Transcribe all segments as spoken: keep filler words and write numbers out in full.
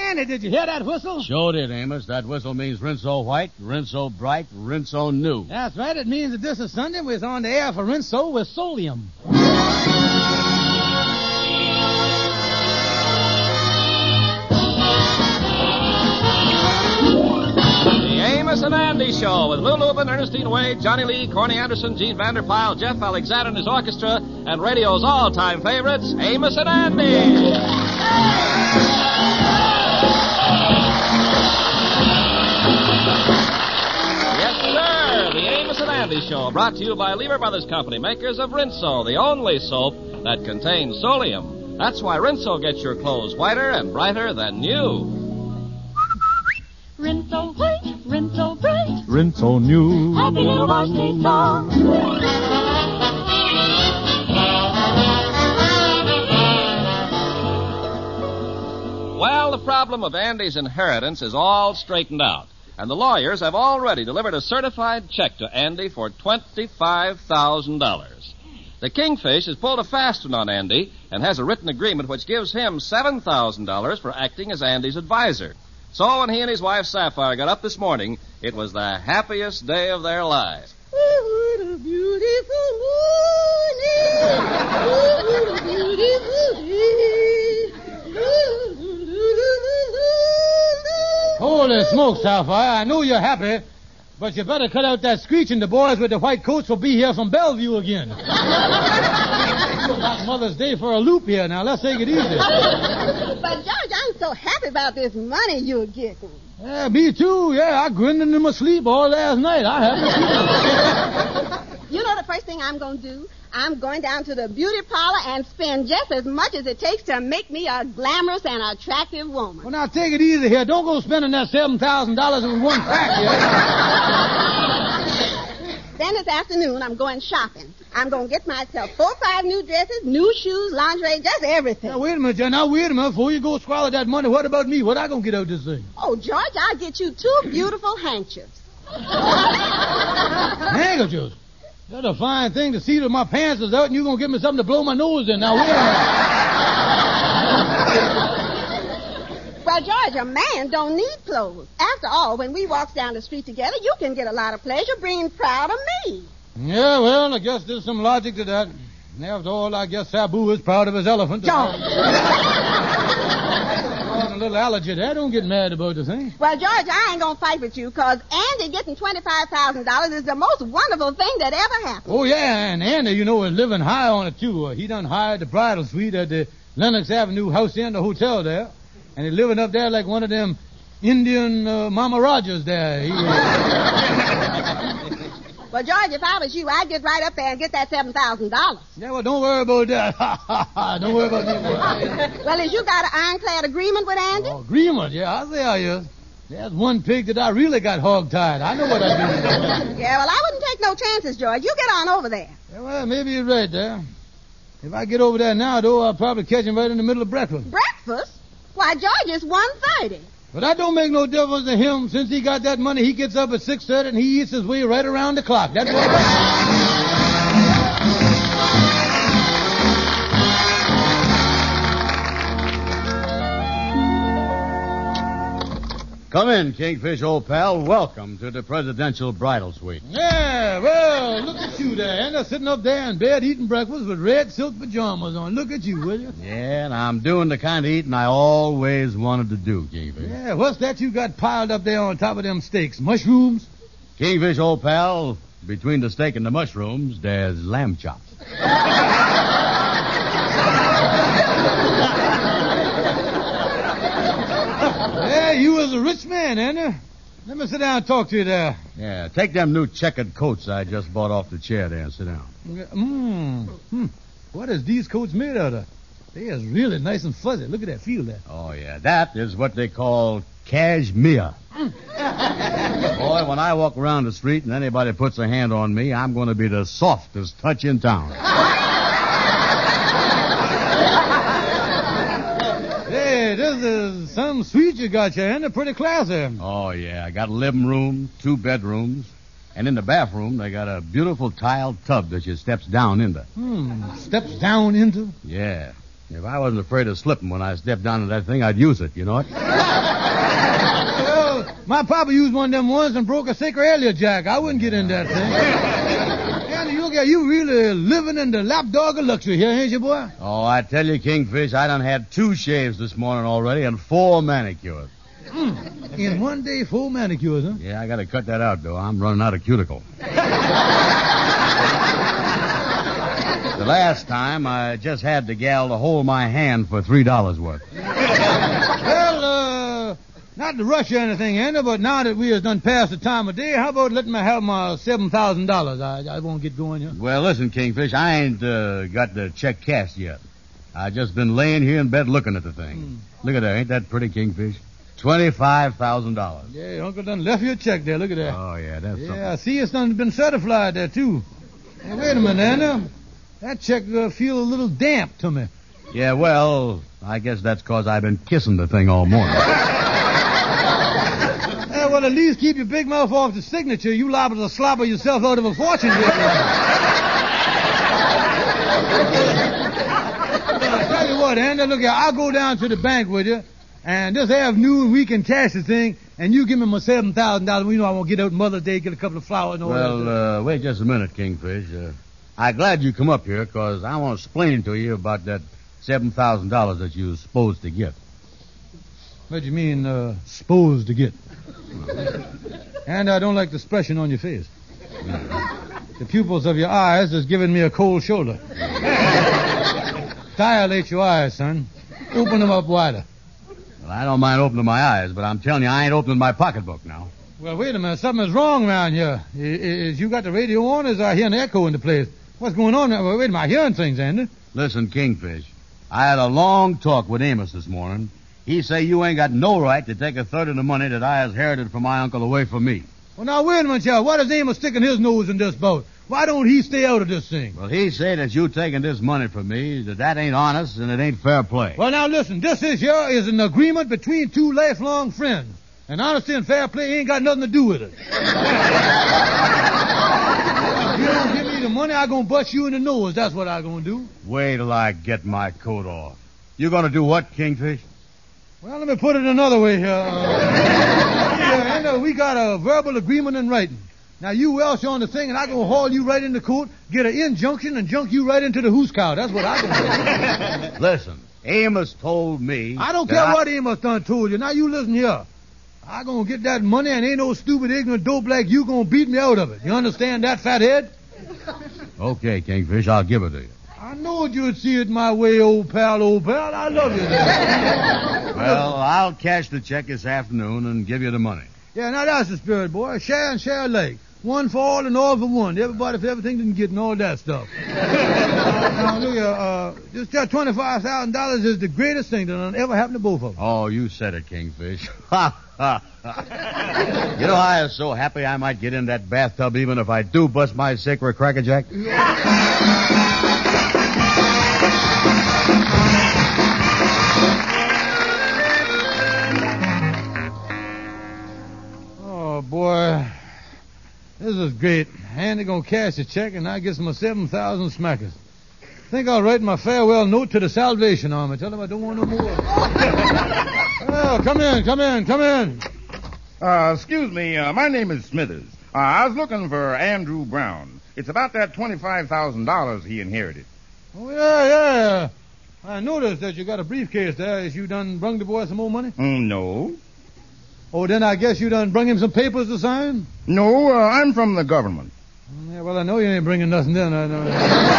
Andy, did you hear that whistle? Sure did, Amos. That whistle means Rinso White, Rinso Bright, Rinso New. That's right. It means that this is Sunday. We're on the air for Rinso with Solium. Amos and Andy Show with Lou Lubin, Ernestine Wade, Johnny Lee, Corny Anderson, Gene Vanderpyle, Jeff Alexander and his orchestra, and radio's all-time favorites, Amos and Andy. Yes, sir, the Amos and Andy Show, brought to you by Lever Brothers Company, makers of Rinso, the only soap that contains Solium. That's why Rinso gets your clothes whiter and brighter than new. Rinso white, Rinso bright, Rinso new. Happy little wash day song. Well, the problem of Andy's inheritance is all straightened out, and the lawyers have already delivered a certified check to Andy for twenty-five thousand dollars. The Kingfish has pulled a fast one on Andy and has a written agreement which gives him seven thousand dollars for acting as Andy's advisor. So when he and his wife Sapphire got up this morning, it was the happiest day of their lives. Oh, what a beautiful morning. Oh, what a beautiful day. Holy smokes, Sapphire. I know you're happy, but you better cut out that screeching. The boys with the white coats will be here from Bellevue again. Got Mother's Day for a loop here. Now, let's take it easy. But, George, I'm so happy about this money you're getting. Yeah, me too. Yeah, I grinned in my sleep all last night. I have. You know the first thing I'm going to do? I'm going down to the beauty parlor and spend just as much as it takes to make me a glamorous and attractive woman. Well, now, take it easy here. Don't go spending that seven thousand dollars in one crack here. Then this afternoon, I'm going shopping. I'm going to get myself four or five new dresses, new shoes, lingerie, just everything. Now, wait a minute, John. Now, wait a minute. Before you go swallow that money, what about me? What I going to get out of this thing? Oh, George, I'll get you two beautiful handkerchiefs. Handkerchiefs? That's a fine thing to see that my pants is out and you're going to give me something to blow my nose in. Now, wait a minute. Well, George, a man don't need clothes. After all, when we walk down the street together, you can get a lot of pleasure being proud of me. Yeah, well, I guess there's some logic to that. And after all, I guess Sabu is proud of his elephant. George. A little allergy there. Don't get mad about the thing. Well, George, I ain't going to fight with you, because Andy getting twenty-five thousand dollars is the most wonderful thing that ever happened. Oh, yeah, and Andy, you know, is living high on it, too. Uh, he done hired the bridal suite at the Lenox Avenue House Inn, the hotel there. And he's living up there like one of them Indian uh, Mama Rogers there. He, uh... Well, George, if I was you, I'd get right up there and get that seven thousand dollars. Yeah, well, don't worry about that. Don't worry about that. Well, has you got an ironclad agreement with Andy? Oh, agreement? Yeah, I'll say I is. There's one pig that I really got hog-tied. I know what I do. Yeah, well, I wouldn't take no chances, George. You get on over there. Yeah, well, maybe you're right there. If I get over there now, though, I'll probably catch him right in the middle of breakfast. Breakfast? Why, George, it's one thirty. But that don't make no difference to him. Since he got that money, he gets up at six thirty and he eats his way right around the clock. That's what... Come in, Kingfish, old pal. Welcome to the presidential bridal suite. Yeah, well, look at you there. And they're sitting up there in bed eating breakfast with red silk pajamas on. Look at you, will you? Yeah, and I'm doing the kind of eating I always wanted to do, Kingfish. Yeah, what's that you got piled up there on top of them steaks? Mushrooms? Kingfish, old pal, between the steak and the mushrooms, there's lamb chops. Yeah, you was a rich man, ain't you? Let me sit down and talk to you there. Yeah, take them new checkered coats I just bought off the chair there and sit down. Mmm. Hmm. What is these coats made out of? They is really nice and fuzzy. Look at that. Feel that. Oh, yeah. That is what they call cashmere. Boy, when I walk around the street and anybody puts a hand on me, I'm going to be the softest touch in town. Hey, this is some suite you got here, and they're pretty classy. Oh, yeah. I got a living room, two bedrooms, and in the bathroom, they got a beautiful tiled tub that you steps down into. Hmm, steps down into? Yeah. If I wasn't afraid of slipping when I stepped down into that thing, I'd use it, you know it? My papa used one of them ones and broke a sacroiliac jack. I wouldn't get in that thing. Andy, you look at you really living in the lapdog of luxury here, ain't you, boy? Oh, I tell you, Kingfish, I done had two shaves this morning already and four manicures. Mm. In one day, four manicures, huh? Yeah, I got to cut that out, though. I'm running out of cuticle. The last time, I just had the gal to hold my hand for three dollars worth. Well, uh, not to rush or anything, Andy, but now that we have done past the time of day, how about letting me have my seven thousand dollars? I, I won't get going here. Well, listen, Kingfish, I ain't uh, got the check cashed yet. I just been laying here in bed looking at the thing. Mm. Look at that. Ain't that pretty, Kingfish? twenty-five thousand dollars. Yeah, Uncle done left you a check there. Look at that. Oh, yeah, that's yeah, something. I see it's done been certified there, too. Hey, wait a minute, Andy. That check uh, feel a little damp to me. Yeah, well, I guess that's because I've been kissing the thing all morning. Yeah, well, at least keep your big mouth off the signature. You liable to slobber yourself out of a fortune. I tell you what, Andy, look here, I'll go down to the bank with you, and this afternoon we can cash the thing, and you give me my seven thousand dollars. You know I won't get out Mother's Day, get a couple of flowers and all well, that. Well, uh, wait just a minute, Kingfish. Uh, I'm glad you come up here, because I want to explain to you about that seven thousand dollars that you was supposed to get. What do you mean, uh, supposed to get? And I don't like the expression on your face. The pupils of your eyes is giving me a cold shoulder. Dilate your eyes, son. Open them up wider. Well, I don't mind opening my eyes, but I'm telling you, I ain't opening my pocketbook now. Well, wait a minute. Something is wrong around here. Is, is you got the radio on, or is I hearing an echo in the place? What's going on? Well, wait a minute. I'm hearing things, Andy. Listen, Kingfish, I had a long talk with Amos this morning. He say you ain't got no right to take a third of the money that I has inherited from my uncle away from me. Well, now, wait a minute, y'all. Why does Amos sticking his nose in this boat? Why don't he stay out of this thing? Well, he say that you taking this money from me, that that ain't honest and it ain't fair play. Well, now, listen. This is here is an agreement between two lifelong friends. And honesty and fair play ain't got nothing to do with it. You don't give me the money, I'm going to bust you in the nose. That's what I'm going to do. Wait till I get my coat off. You going to do what, Kingfish? Well, let me put it another way here. Uh, yeah, and, uh, we got a verbal agreement in writing. Now, you Welsh on the thing, and I'm going to haul you right into court, get an injunction, and junk you right into the hoose cow. That's what I'm going to do. Listen, Amos told me... I don't care I... what Amos done told you. Now, you listen here. I'm going to get that money, and ain't no stupid, ignorant dope like you going to beat me out of it. You understand that, fathead? Okay, Kingfish, I'll give it to you. I knowed you'd see it my way, old pal, old pal. I love you. Well, I'll cash the check this afternoon and give you the money. Yeah, now that's the spirit, boy. Share and share alike. One for all and all for one. Everybody for everything didn't get and all that stuff. Now, look here, uh, just that twenty-five thousand dollars is the greatest thing that ever happened to both of them. Oh, you said it, Kingfish. Ha, ha, ha. You know, I was so happy I might get in that bathtub even if I do bust my sacred crackerjack. Oh, boy. This is great. Andy gonna cash the check, and I get my seven thousand smackers. Think I'll write my farewell note to the Salvation Army. Tell them I don't want no more. Well, come in, come in, come in. Uh, excuse me. Uh, my name is Smithers. Uh, I was looking for Andrew Brown. It's about that twenty-five thousand dollars he inherited. Oh, yeah, yeah. I noticed that you got a briefcase there. Is you done brung the boy some more money? Mm, no. Oh, then I guess you done brung him some papers to sign? No, uh, I'm from the government. Yeah, well, I know you ain't bringing nothing then. I know.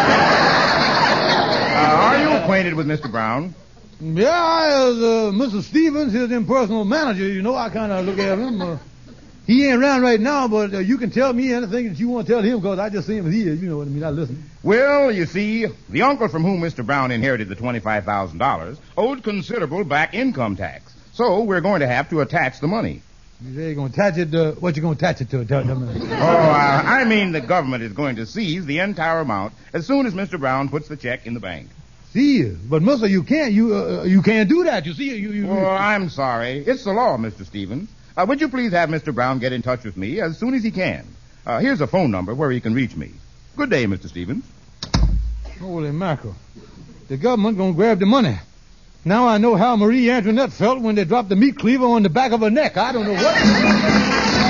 uh, are you acquainted with Mister Brown? Yeah, I, as uh, Missus Stevens, his impersonal manager, you know, I kind of look at him. Uh, he ain't around right now, but uh, you can tell me anything that you want to tell him, because I just see him as he is. You know what I mean? I listen. Well, you see, the uncle from whom Mister Brown inherited the twenty-five thousand dollars owed considerable back income tax. So we're going to have to attach the money. You say you're going to attach it to... What you going to attach it to? Tell, tell me. Oh, uh, I mean the government is going to seize the entire amount as soon as Mister Brown puts the check in the bank. See, but mister, you can't. You uh, you can't do that. You see, you. you oh, I'm sorry. It's the law, Mister Stevens. Uh, would you please have Mister Brown get in touch with me as soon as he can? Uh, here's a phone number where he can reach me. Good day, Mister Stevens. Holy mackerel! The government gonna grab the money. Now I know how Marie Antoinette felt when they dropped the meat cleaver on the back of her neck. I don't know what...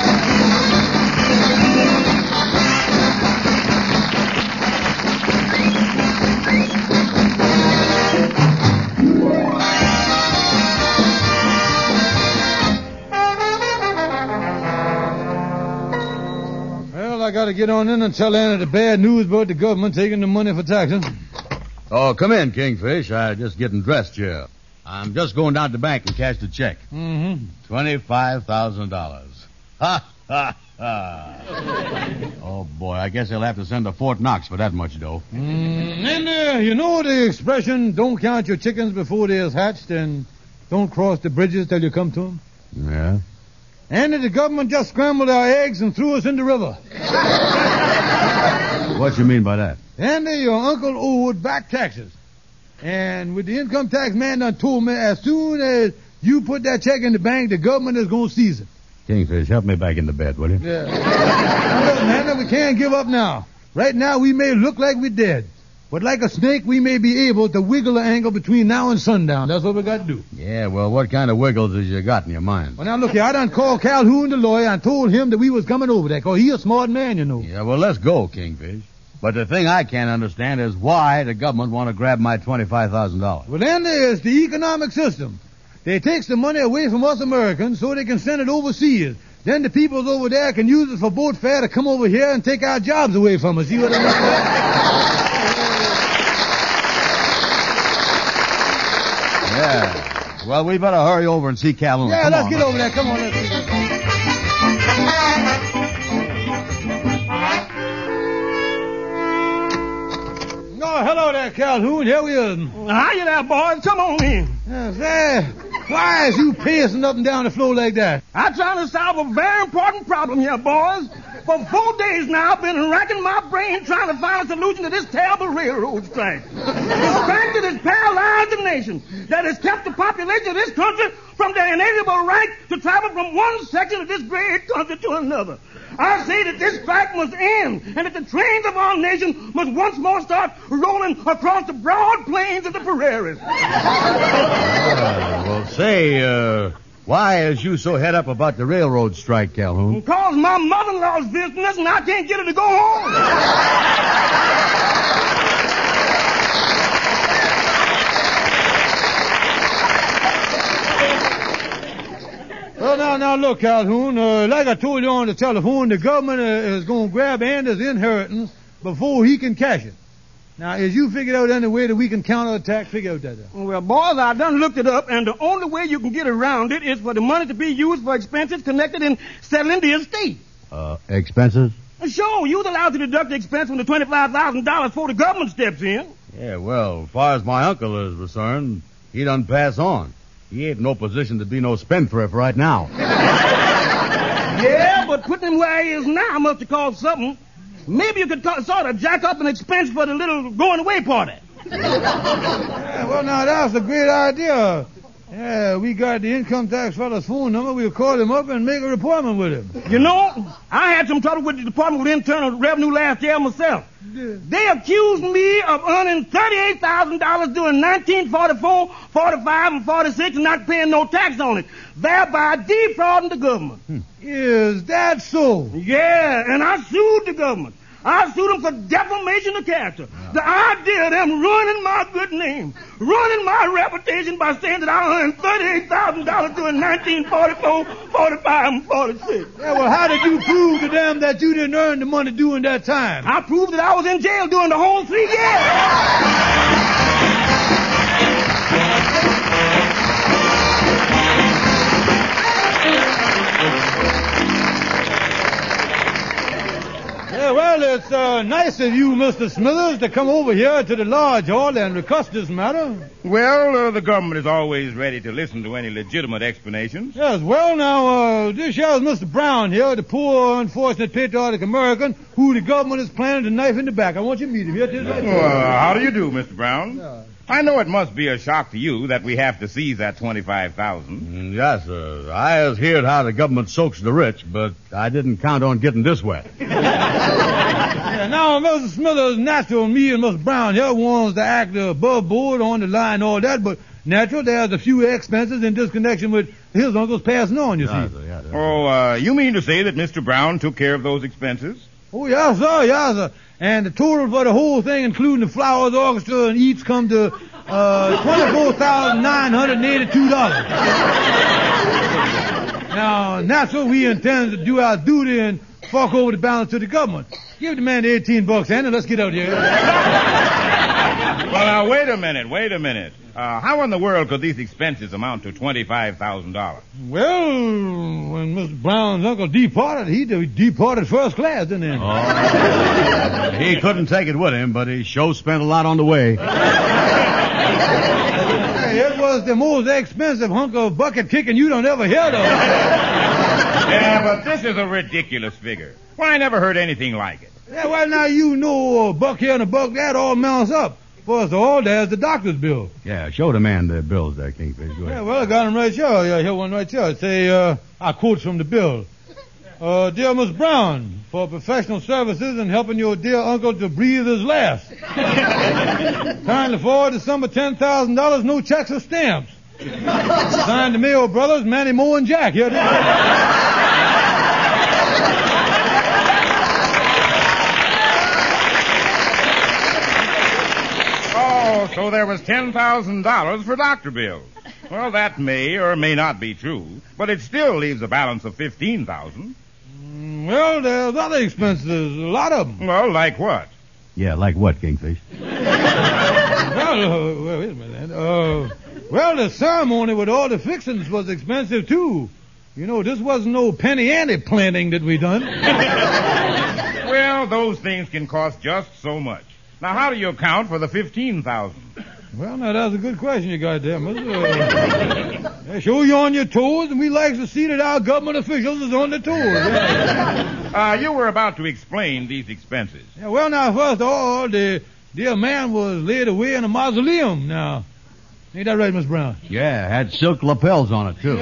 I got to get on in and tell Anna the bad news about the government taking the money for taxes. Oh, come in, Kingfish. I'm just getting dressed here. I'm just going down to the bank and cash the check. Mm-hmm. twenty-five thousand dollars. Ha, ha, ha. Oh, boy, I guess they'll have to send to Fort Knox for that much dough. Mm, and, uh, you know the expression, don't count your chickens before they're hatched and don't cross the bridges till you come to them? Yeah? And the government just scrambled our eggs and threw us in the river. What you mean by that? Andy, your uncle owed back taxes. And with the income tax man done told me as soon as you put that check in the bank, the government is going to seize it. Kingfish, help me back into bed, will you? Yeah. Now, look, man, we can't give up now. Right now, we may look like we're dead. But like a snake, we may be able to wiggle the angle between now and sundown. That's what we got to do. Yeah, well, what kind of wiggles has you got in your mind? Well, now, look here. I done called Calhoun, the lawyer, and told him that we was coming over there, because he's a smart man, you know. Yeah, well, let's go, Kingfish. But the thing I can't understand is why the government want to grab my twenty-five thousand dollars. Well, then there's the economic system. They takes the money away from us Americans so they can send it overseas. Then the peoples over there can use it for boat fare to come over here and take our jobs away from us. See what I mean? Yeah. Well, we better hurry over and see Calhoun. Yeah, Come let's on. get over there. Come on, let's get Oh, hello there, Calhoun. Here we are. How you there, boys? Come on in. Yeah, say, why is you pacing up and down the floor like that? I'm trying to solve a very important problem here, boys. For four days now, I've been racking my brain trying to find a solution to this terrible railroad strike. The strike that has paralyzed the nation, that has kept the population of this country from their inalienable right to travel from one section of this great country to another. I say that this strike must end, and that the trains of our nation must once more start rolling across the broad plains of the prairies. Uh, well, say, uh, why is you so head up about the railroad strike, Calhoun? Because my mother-in-law's visiting us, and I can't get her to go home. Well, now, now, look, Calhoun, uh, like I told you on the telephone, the government uh, is going to grab Anders' inheritance before he can cash it. Now, as you figured out any way that we can counterattack, figure out that. Uh. Well, boys, I done looked it up, and the only way you can get around it is for the money to be used for expenses connected in settling the estate. Uh, expenses? Sure, you're allowed to deduct the expense from the twenty-five thousand dollars before the government steps in. Yeah, well, as far as my uncle is concerned, he done pass on. He ain't in no position to be no spendthrift right now. Yeah, but putting him where he is now must have caused something. Maybe you could co- sort of jack up an expense for the little going-away party. Yeah, well, now, that's a great idea. Yeah, we got the income tax fella's phone number. We'll call him up and make an appointment with him. You know, I had some trouble with the Department of Internal Revenue last year myself. Yeah. They accused me of earning thirty-eight thousand dollars during nineteen forty-four, forty-five, and forty-six and not paying no tax on it, thereby defrauding the government. Hmm. Is that so? Yeah, and I sued the government. I sued them for defamation of character. Yeah. The idea of them ruining my good name, ruining my reputation by saying that I earned thirty-eight thousand dollars during nineteen forty-four, forty-five, and forty-six. Yeah, well, how did you prove to them that you didn't earn the money during that time? I proved that I was in jail during the whole three years. Yeah, well, it's uh, nice of you, Mister Smithers, to come over here to the Lodge Hall and discuss this matter. Well, uh, the government is always ready to listen to any legitimate explanations. Yes, well, now, uh, this here is Mister Brown here, the poor, unfortunate, patriotic American who the government is planning to knife in the back. I want you to meet him here. Right well, uh, how do you do, Mister Brown? Yeah. I know it must be a shock to you that we have to seize that twenty-five thousand dollars. Mm, yes, sir. I has heard how the government soaks the rich, but I didn't count on getting this wet. Yeah, now, Mister Smithers, natural, me and Mister Brown here wants to act above board on the line and all that, but natural, there's a few expenses in disconnection with his uncle's passing on, you see. Yeah, yeah, yeah. Oh, uh, you mean to say that Mister Brown took care of those expenses? Oh, yes, sir, yes, sir. And the total for the whole thing, including the Flowers Orchestra and eats, come to uh, twenty-four thousand nine hundred eighty-two dollars. Now, that's what we intend to do our duty and fork over the balance to the government. Give the man the eighteen bucks, Andy. Let's get out here. Well, now, wait a minute, wait a minute. Uh, how in the world could these expenses amount to twenty-five thousand dollars? Well, when Mister Brown's uncle departed, he de- departed first class, didn't he? Oh. He couldn't take it with him, but he sure spent a lot on the way. Hey, it was the most expensive hunk of bucket kicking you don't ever hear of. Yeah, but this is a ridiculous figure. Well, I never heard anything like it. Yeah, well, now you know a buck here and a buck that all mounts up. First of all, there's the doctor's bill. Yeah, show the man the bills there, Kingfish. Go ahead. Yeah, well, I got them right here. Yeah, here one right here. Say, uh, I quote from the bill. Uh, dear Miss Brown, for professional services in helping your dear uncle to breathe his last. Kindly forward the sum of ten thousand dollars, no checks or stamps. Signed the Mayo brothers, Manny, Moe, and Jack. Here, Oh, so there was ten thousand dollars for doctor bills. Well, that may or may not be true, but it still leaves a balance of fifteen thousand dollars. Well, there's other expenses, a lot of them. Well, like what? Yeah, like what, Kingfish? Well, uh, well, wait a minute. Uh, well, the ceremony with all the fixings was expensive, too. You know, this wasn't no penny ante planting that we done. Well, those things can cost just so much. Now, how do you account for the fifteen thousand dollars? Well, now, that's a good question you got there, mister. Uh, they show you on your toes, and we like to see that our government officials is on their toes. Yeah. Uh, you were about to explain these expenses. Yeah, well, now, first of all, the dear man was laid away in a mausoleum. Now, ain't that right, Miss Brown? Yeah, had silk lapels on it, too.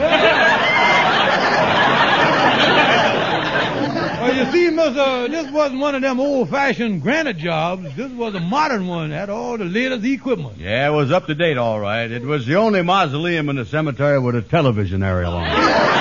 Well, you see, mister, this wasn't one of them old-fashioned granite jobs. This was a modern one. Had all the latest equipment. Yeah, it was up to date, all right. It was the only mausoleum in the cemetery with a television aerial on it.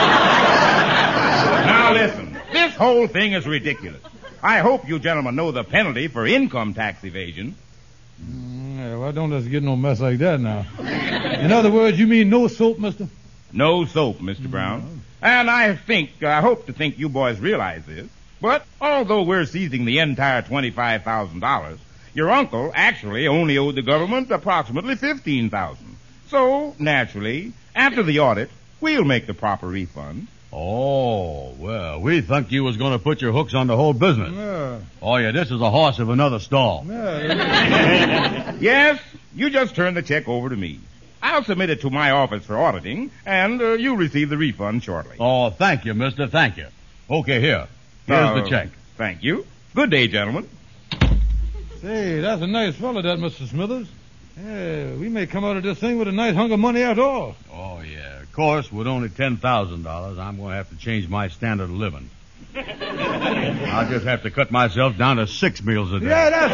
Now, listen. This whole thing is ridiculous. I hope you gentlemen know the penalty for income tax evasion. Mm, yeah, well, don't let's get no mess like that now. In other words, you mean no soap, mister? No soap, Mister Brown. And I think, I hope to think you boys realize this. But although we're seizing the entire twenty-five thousand dollars, your uncle actually only owed the government approximately fifteen thousand dollars. So, naturally, after the audit, we'll make the proper refund. Oh, well, we thought you was going to put your hooks on the whole business. Yeah. Oh, yeah, this is a horse of another stall. Yeah. Yes, you just turn the check over to me. I'll submit it to my office for auditing, and uh, you'll receive the refund shortly. Oh, thank you, mister, thank you. Okay, here. Here's Uh, the check. Thank you. Good day, gentlemen. Say, that's a nice fellow, that Mister Smithers. Yeah, we may come out of this thing with a nice hunk of money after all. Oh, yeah. Of course, with only ten thousand dollars, I'm going to have to change my standard of living. I'll just have to cut myself down to six meals a day. Yeah, that's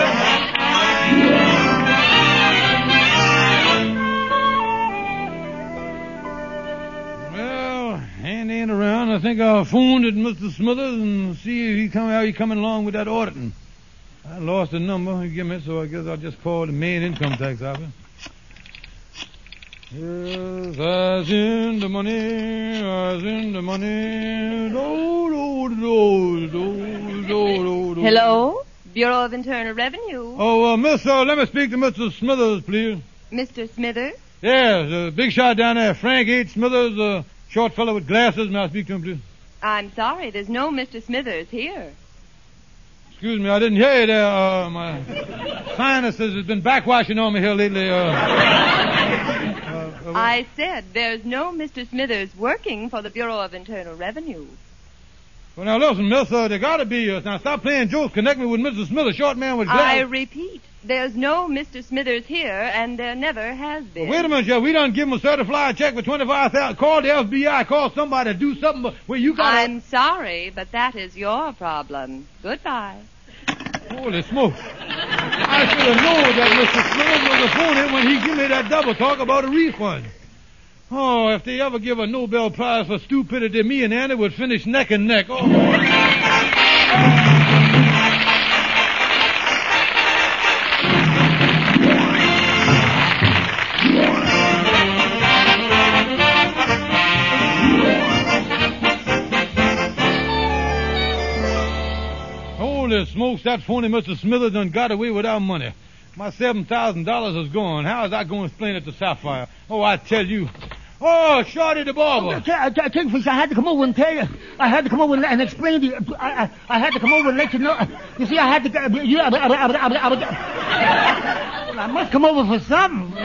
it. Andy ain't around. I think I'll phone at Mister Smithers and see if he come how he coming along with that auditing. I lost the number he give me, so I guess I'll just call the main income tax office. Yes, I's in the money, I's in the money. Do, do, do, do, do, do. Hello, Bureau of Internal Revenue. Oh, uh, miss, uh, let me speak to Mister Smithers, please. Mister Smithers? Yes, the big shot down there, Frank H. Smithers, uh, short fellow with glasses. May I speak to him, please? I'm sorry, there's no Mister Smithers here. Excuse me, I didn't hear you there. Uh, my sinuses has been backwashing on me here lately. Uh, uh, uh, I said there's no Mister Smithers working for the Bureau of Internal Revenue. Well, now listen, miss, uh, there gotta be. Uh, now stop playing jokes. Connect me with Mister Smithers, short man with I glasses. repeat, there's no Mister Smithers here, and there never has been. Well, wait a minute, Jeff. We done give him a certified check for twenty-five thousand. Call the F B I. Call somebody to do something where you got. I'm sorry, but that is your problem. Goodbye. Holy smokes. I should have known that Mister Smith was a phony when he gave me that double talk about a refund. Oh, if they ever give a Nobel Prize for stupidity, me and Andy would finish neck and neck. Oh. Holy smokes, that phony Mister Smithers done got away with our money. My seven thousand dollars is gone. How is I going to explain it to Sapphire? Oh, I tell you. Oh, Shorty the barber. Oh, Kingfish, I had to come over and tell you. I had to come over and, and explain to you. I, I, I had to come over and let you know. You see, I had to... You, I, I, I, I, I, I, well, I must come over for something. Look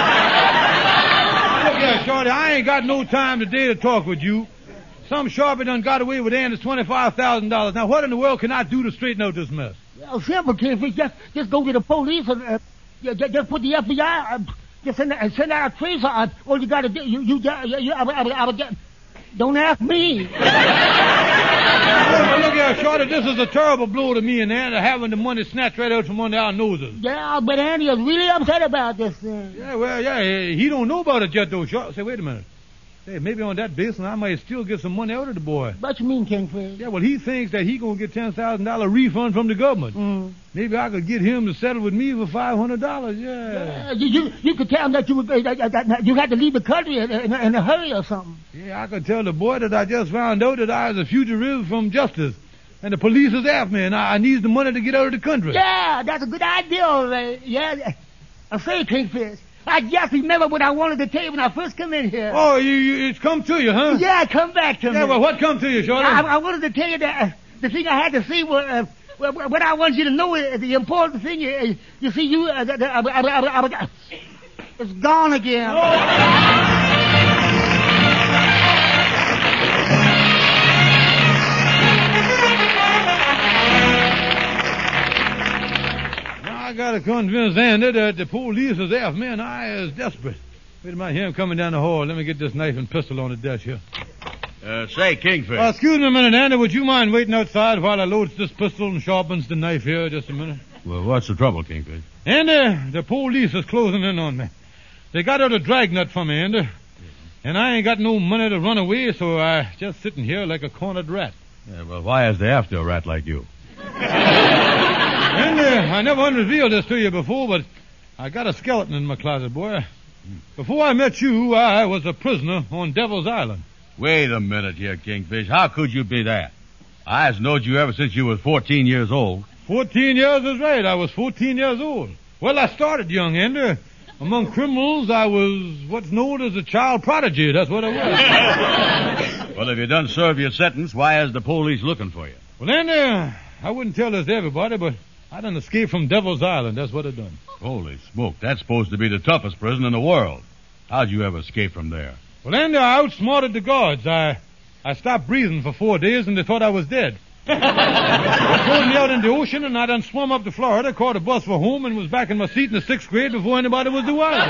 here, Shorty, I ain't got no time today to talk with you. Some sharpie done got away with Andy's twenty-five thousand dollars. Now, what in the world can I do to straighten out this mess? Well, simple, Kingfish. Just, just go to the police and uh, just, just put the F B I... Uh, Just send, send out a tracer. Uh, all you got to do, you, you, you, you, you I, I, I, don't ask me. Well, look here, Shorty, this is a terrible blow to me and Andy, having the money snatched right out from under our noses. Yeah, but Andy is really upset about this thing. Yeah, well, yeah, he don't know about it yet, though, Shorty. Say, wait a minute. Hey, maybe on that basis I might still get some money out of the boy. What you mean, Kingfish? Yeah, well, he thinks that he gonna get ten thousand dollars refund from the government. Mm. Maybe I could get him to settle with me for five hundred dollars. Yeah. yeah you, you you could tell him that you uh, that, that you had to leave the country in, in, in a hurry or something. Yeah, I could tell the boy that I just found out that I was a fugitive from justice, and the police is after me, and I, I need the money to get out of the country. Yeah, that's a good idea. Uh, yeah, I say, Kingfish. I just remember what I wanted to tell you when I first come in here. Oh, you, you it's come to you, huh? Yeah, come back to yeah, me. Yeah, well, what come to you, Shorty? I, I wanted to tell you that uh, the thing I had to see was, uh, what I want you to know is the important thing is, you see, you, uh, the, uh, uh, uh, uh, it's gone again. Oh. I gotta convince Andy that the police is after me and I is desperate. Wait a minute, hear him coming down the hall. Let me get this knife and pistol on the desk here. Uh, say, Kingfish. Uh, excuse me a minute, Andy. Would you mind waiting outside while I loads this pistol and sharpens the knife here just a minute? Well, what's the trouble, Kingfish? Andy, the police is closing in on me. They got out a dragnet for me, Andy. And I ain't got no money to run away, so I just sitting here like a cornered rat. Yeah, well, why is they after a rat like you? And uh, I never unrevealed this to you before, but I got a skeleton in my closet, boy. Before I met you, I was a prisoner on Devil's Island. Wait a minute here, Kingfish. How could you be that? I has known you ever since you was fourteen years old. Fourteen years is right. I was fourteen years old. Well, I started young, Andy. Among criminals, I was what's known as a child prodigy. That's what I was. Well, if you done serve your sentence, why is the police looking for you? Well, Andy, I wouldn't tell this to everybody, but I done escaped from Devil's Island. That's what I done. Holy smoke. That's supposed to be the toughest prison in the world. How'd you ever escape from there? Well, Andy, I outsmarted the guards. I I stopped breathing for four days, and they thought I was dead. They threw me out in the ocean, and I done swum up to Florida, caught a bus for home, and was back in my seat in the sixth grade before anybody was the wiser.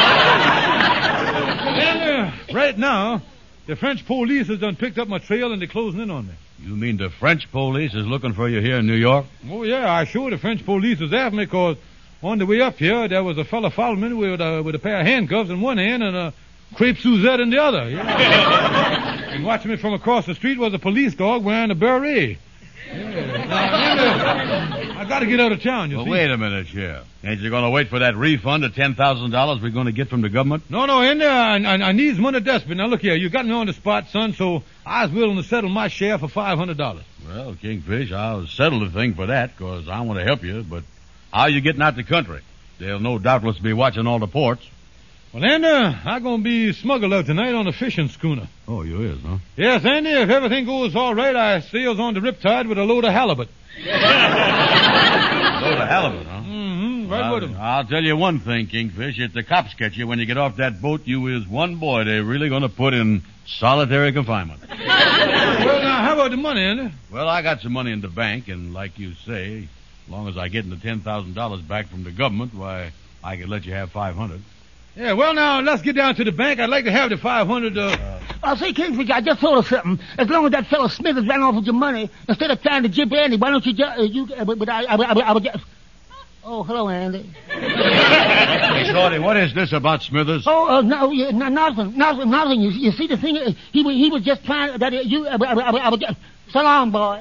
And uh, right now, the French police has done picked up my trail, and they're closing in on me. You mean the French police is looking for you here in New York? Oh, yeah, I sure the French police is after me, because on the way up here, there was a fella following me with a, with a pair of handcuffs in one hand and a crepe Suzette in the other. Yeah. And watching me from across the street was a police dog wearing a beret. Yeah. Now, I got to get out of town, you well, see. Wait a minute here. Ain't you going to wait for that refund of ten thousand dollars we're going to get from the government? No, no, Andy, I, I, I needs money desperate. Now, look here, you got me on the spot, son, so I was willing to settle my share for five hundred dollars. Well, Kingfish, I'll settle the thing for that, because I want to help you, but how are you getting out the country? They'll no doubtless be watching all the ports. Well, Andy, I'm going to be smuggled out tonight on a fishing schooner. Oh, you is, huh? Yes, Andy, if everything goes all right, I sails on the Riptide with a load of halibut. Load of halibut, huh? Mm-hmm, right well, with him. I'll tell you one thing, Kingfish. If the cops catch you when you get off that boat, you is one boy they're really going to put in solitary confinement. Well, now, how about the money, Andy? Well, I got some money in the bank, and like you say, as long as I get the ten thousand dollars back from the government, why, I could let you have five hundred dollars. Yeah, well, now, let's get down to the bank. I'd like to have the five hundred dollars. Uh... Uh, say, Kingfish, I just thought of something. As long as that fellow Smithers ran off with your money, instead of trying to jip Andy, why don't you just... Uh, you, uh, but I, I, I, I, I would just... Oh, hello, Andy. Hey, Shorty, what is this about Smithers? Oh, uh, no, yeah, no, nothing, nothing, nothing. You, you see, the thing, uh, he, wa- he was just trying, that uh, you, uh, uh, uh, uh, so long, boy.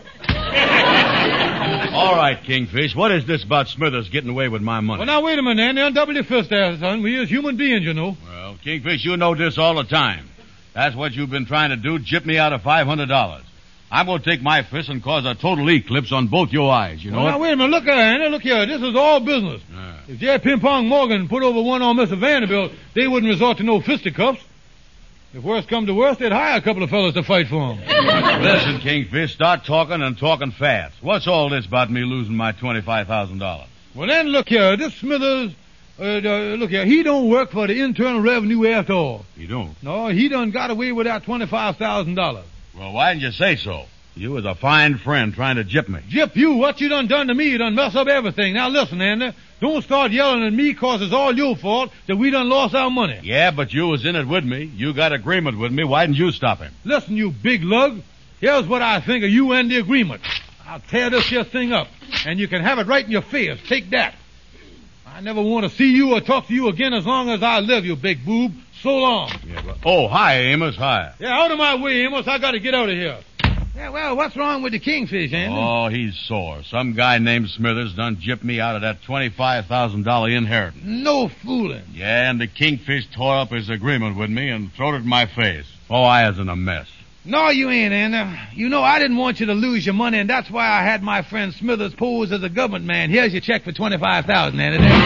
All right, Kingfish, what is this about Smithers getting away with my money? Well, now, wait a minute, Andy. Undouble your fist there, son. We is human beings, you know. Well, Kingfish, you know this all the time. That's what you've been trying to do, jip me out of five hundred dollars. I'm going to take my fist and cause a total eclipse on both your eyes, you know Well, it? now, wait a minute. Look here, Andy. Look here. This is all business. Yeah. If J. Ping Pong Morgan put over one on Mister Vanderbilt, they wouldn't resort to no fisticuffs. If worst come to worst, they'd hire a couple of fellas to fight for them. Listen, Kingfish, start talking and talking fast. What's all this about me losing my twenty-five thousand dollars? Well, then, look here. This Smithers, uh, uh, look here. He don't work for the Internal Revenue after all. You don't? No, he done got away with that twenty-five thousand dollars. Well, why didn't you say so? You was a fine friend trying to jip me. Jip you, what you done done to me, you done mess up everything. Now listen, Andy, don't start yelling at me cause it's all your fault that we done lost our money. Yeah, but you was in it with me. You got agreement with me. Why didn't you stop him? Listen, you big lug, here's what I think of you and the agreement. I'll tear this here thing up, and you can have it right in your face. Take that. I never want to see you or talk to you again as long as I live, you big boob. So long. Yeah, but, oh, hi, Amos, hi. Yeah, out of my way, Amos. I got to get out of here. Yeah, well, what's wrong with the Kingfish, Andy? Oh, he's sore. Some guy named Smithers done gypped me out of that twenty-five thousand dollars inheritance. No fooling. Yeah, and the Kingfish tore up his agreement with me and throwed it in my face. Oh, I was in a mess. No, you ain't, Andy. You know, I didn't want you to lose your money, and that's why I had my friend Smithers pose as a government man. Here's your check for twenty-five thousand dollars, Andy.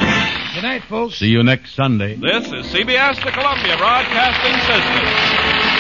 Good night, folks. See you next Sunday. This is C B S, the Columbia Broadcasting System.